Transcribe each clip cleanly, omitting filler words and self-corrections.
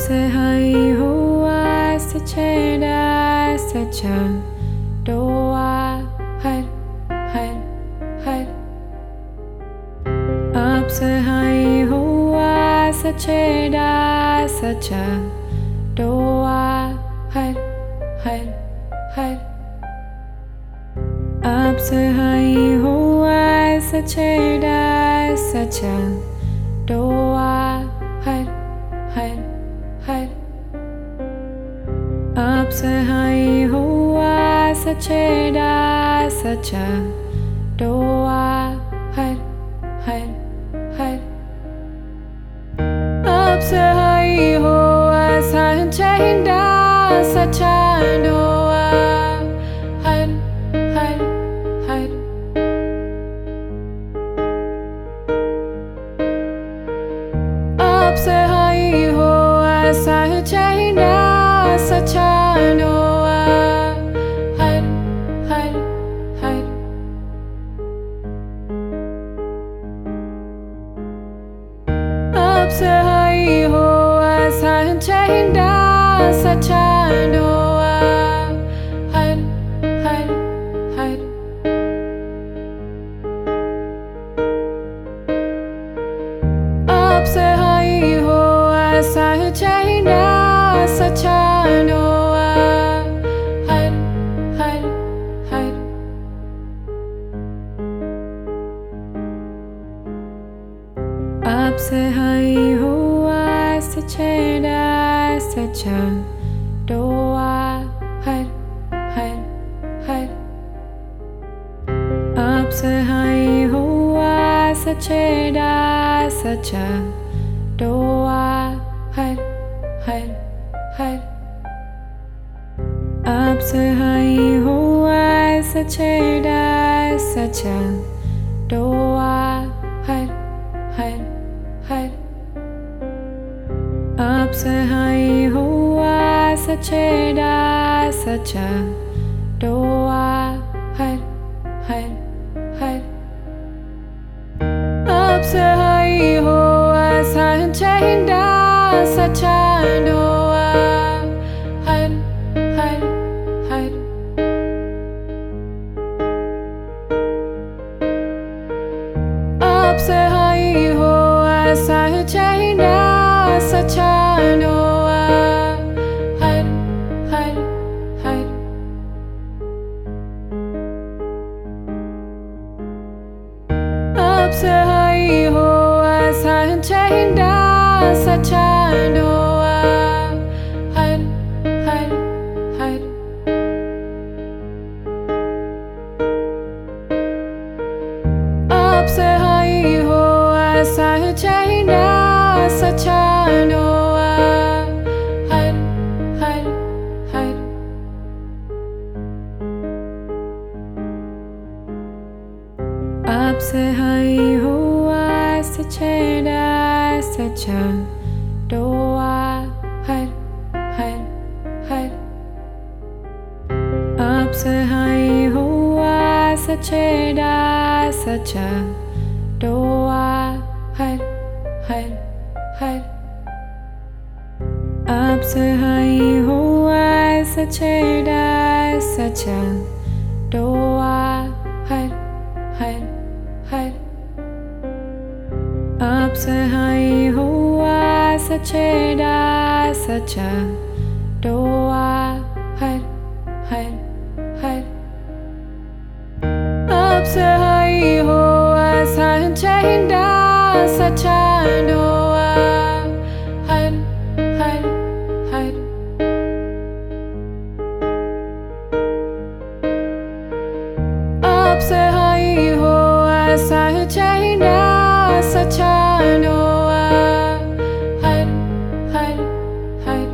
Absahai hoa sacheda sacha doa har har har. Absahai hoa sacheda sacha doa har har har. Absahai hoa sacheda sacha doa har har har. Absahai hoa sacheda sacha doa har har har. Absahai hoa sacheda sacha doa har har har. Absahai hoa sacheda sacha doa har har har. Absahai hoa sacheda sacha doa har har har. Absahai hoa sacheda sacha doa har har har. Absahai hoa sacheda sacha doa har har har. Absahai hoa sacheda sacha doa har har har. Absahai hoa sacheda sacha doa har har har. Absahai hoa sacheda sacha doa har har har. Absahai hoa sacheda sacha doa har har har. Absahai hoa sacheda sacha doa har har har. Absahai hoa sacheda sacha doa har har har. Absahai hoa sacheda sacha doa har har har. Absahai hoa sacheda sacha doa har har har. Absahai hoa sacheda sacha doa har har har. Absahai hoa sacheda sacha doa har har har. Absahai hoa sacheda sacha doa har har har. Absahai hoa sacheda sacha doa har har har. Absahai hoa sacheda sacha doa har har har.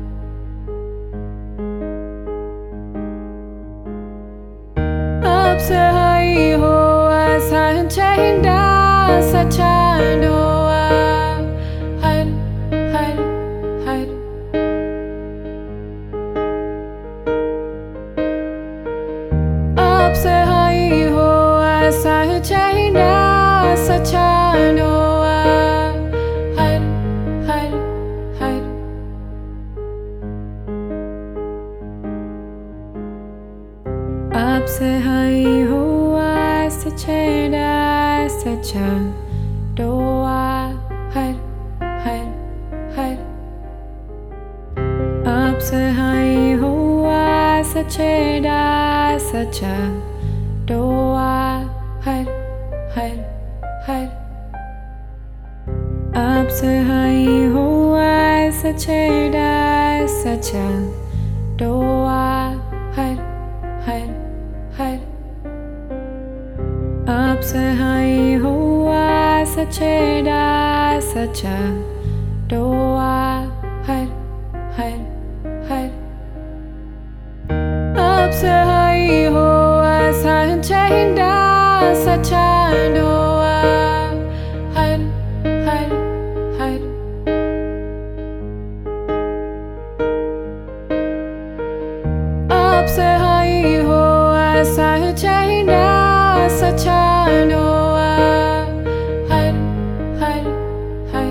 Absahai hoa sacheda sacha doa har har har. Absahai hoa sacheda sacha doa har har har. sacha doa har har har ab sahai hua sache da sacha doa har har har ab sahai hua sache da sacha doa har har har ab sahai hua sache da sacha doa har har har ab sahai hua sache da sacha doa har har har ab sahai hua sache da sacha doa har har har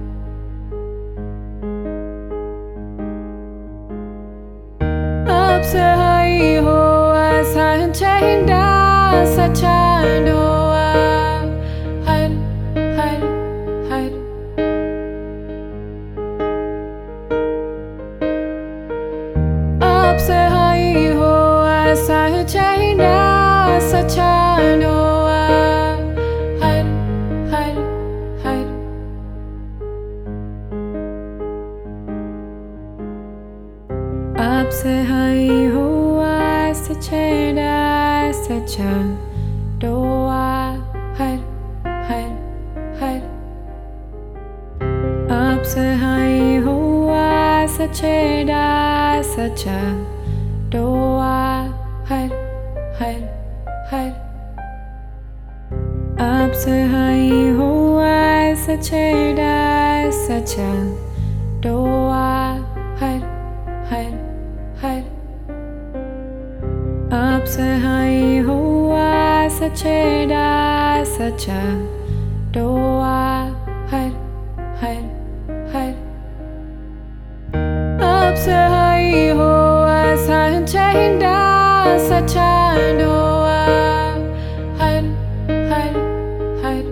ab sahai hua sache da sacha doa har har har ab sahai hua sache da sacha doa har har har ab sahai hua sache da sacha doa har har har ab sahai hua sache da sacha doa har har har ab sahai hua sache da sacha doa har har har ab sahai hua sache da sacha doa har har har ab sahai hua sache da sacha doa har har har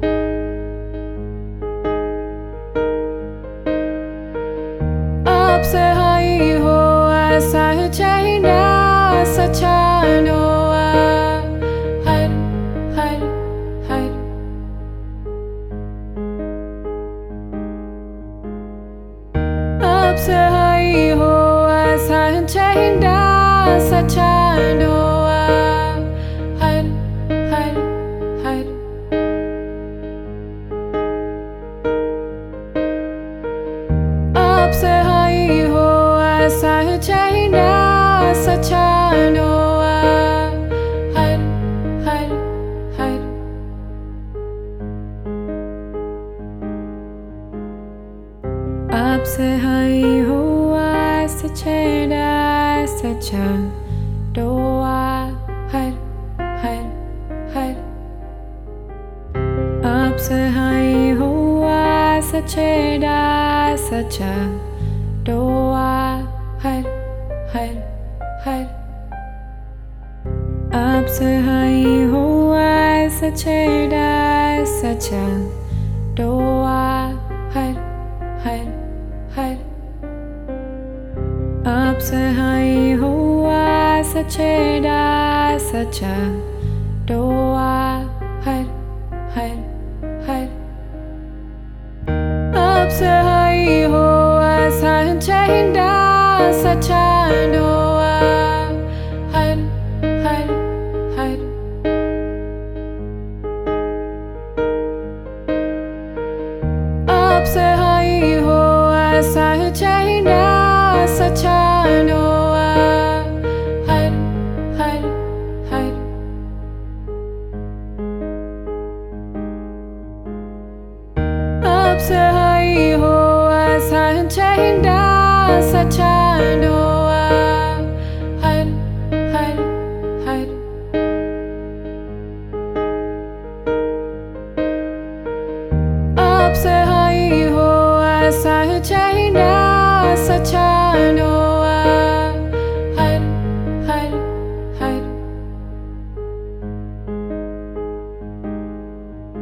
ab sahai hua sache da sacha doa har har har ab sahai hua sache da sacha doa har har har ab sahai hua sache da sacha doa har har har ab sahai hua sache da sacha doa har har har ab sahai hua sache da sacha doa har har har ab sahai hua sache da sacha doa har har har ab sahai hua sache da sacha doa har har har ab sahai hua sache da sacha doa har har har ab sahai hua sache da sacha doa har har har ab sahai hua sache da sacha doa har har har ab sahai hua sache da sacha doa har har har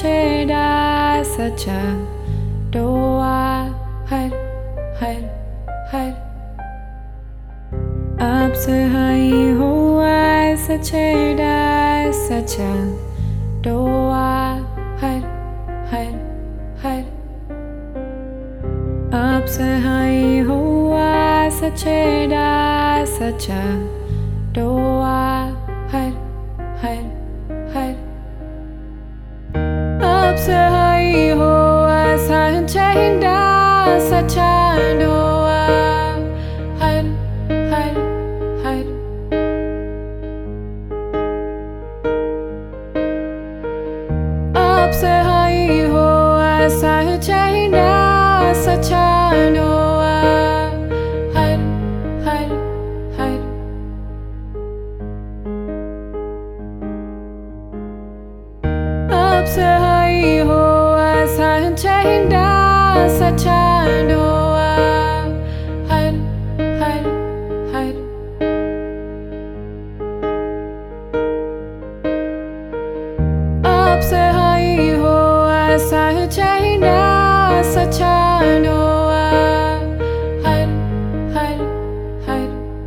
Sacheda Sacha Doa Har Har Har आपसे हाई हुआ सचेदा सचा दोआ हर हर हर आपसे हाई हुआ सचेदा सचा दोआ हर हर हर आपसे हाई हुआ सचेदा सचा दोआ हर हर हर आपसे हाई हो ऐसा चाहिए सचा दोआ हर हर हर आपसे हाई हो ऐसा चाहिए सचा दोआ हर हर हर आपसे हाई हो ऐसा चाहिए सचा दोआ हर हर हर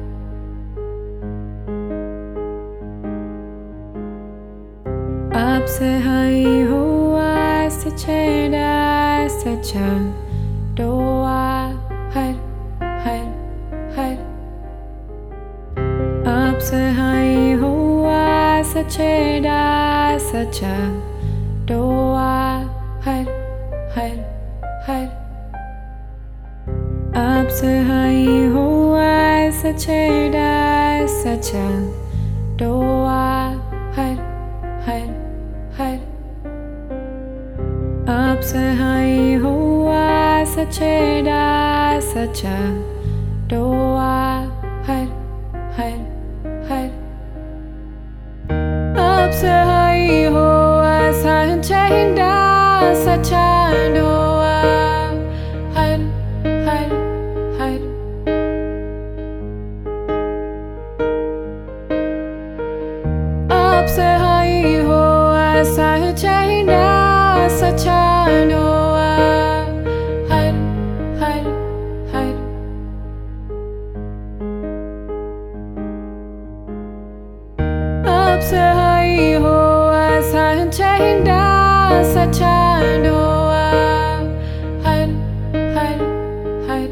आपसे हाई हुआ सचेदा सचा दोआ हर हर हर आपसे हाई हुआ सचेदा सचा दोआ हर हर हर आपसे हाई हुआ सचेदा सचा दोआ हर हर हर आपसे हाई हुआ सचेदा सचा दोआ हर हर हर आपसे हाई हुआ सचेदा सचा दोआ हर हर हर आपसे हाई हो ऐसा चाहिए सचा दोआ हर हर हर आपसे हाई हो ऐसा चाहिए सचा दोआ हर हर हर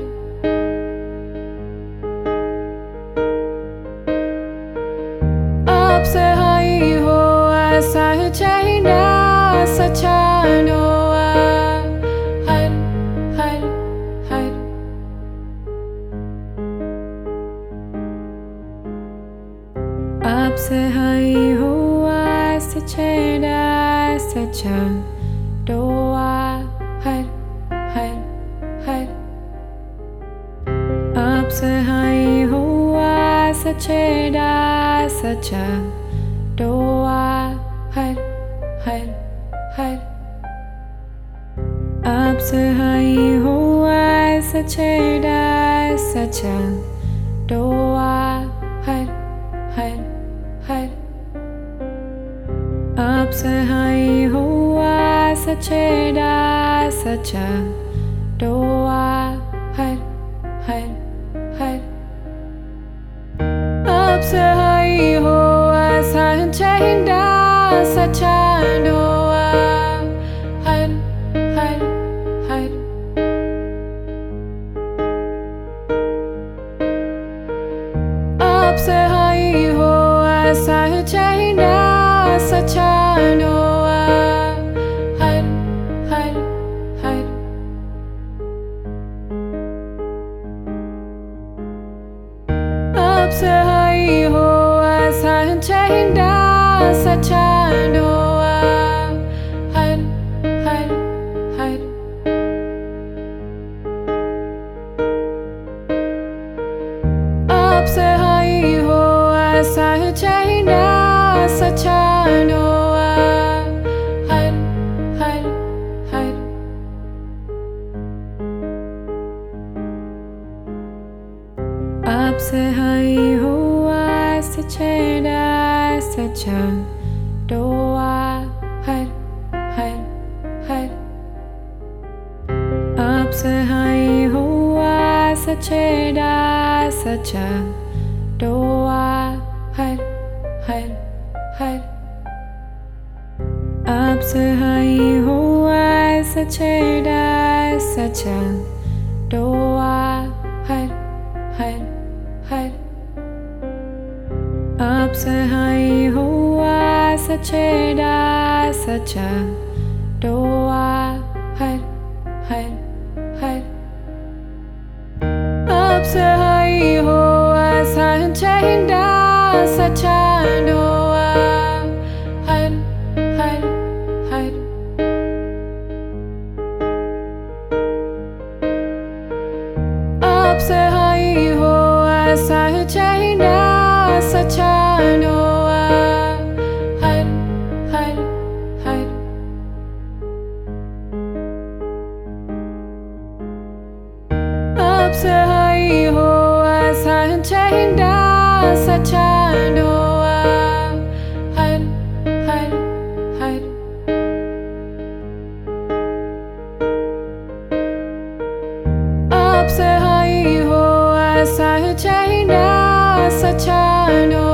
आपसे हाई हो ऐसा चाहिए सचा दोआ हर हर हर आपसे हाई हुआ सचेदा सचा दोआ हर हर हर आपसे हाई हुआ सचेदा सचा दोआ हर हर हर आपसे हाई हुआ सचेदा सचा दोआ हर हर हर आपसे हाई हुआ सचेदा सचा दोआ हर हर हर आपसे हाई हो ऐसा चाहिए सचा दोआ हर हर हर आपसे हाई हो ऐसा चाहिए सचा दोआ हर हर हर आपसे हाई हो ऐसा चाहिए सचा दोआ हर हर हर आपसे हाई हो ऐसा चाहिए सचा दोआ हर हर हर आपसे हाई हुआ सचेदा सचा दोआ हर हर सचेदा सचा दोआ हर हर हर अब सहाय हुआ सचेदा सचा दोआ हर हर हर अब सहाय हुआ सचेदा सचा दोआ हर हर हर अब सहाय हुआ सचेदा सचा दोआ हर हर हर अब सहाय हुआ सचेदा सचा दोआ हर हर हर अब सहाय हुआ सचेदा सचा दोआ हर हर हर अब सहाय हुआ सचेदा सचा दोआ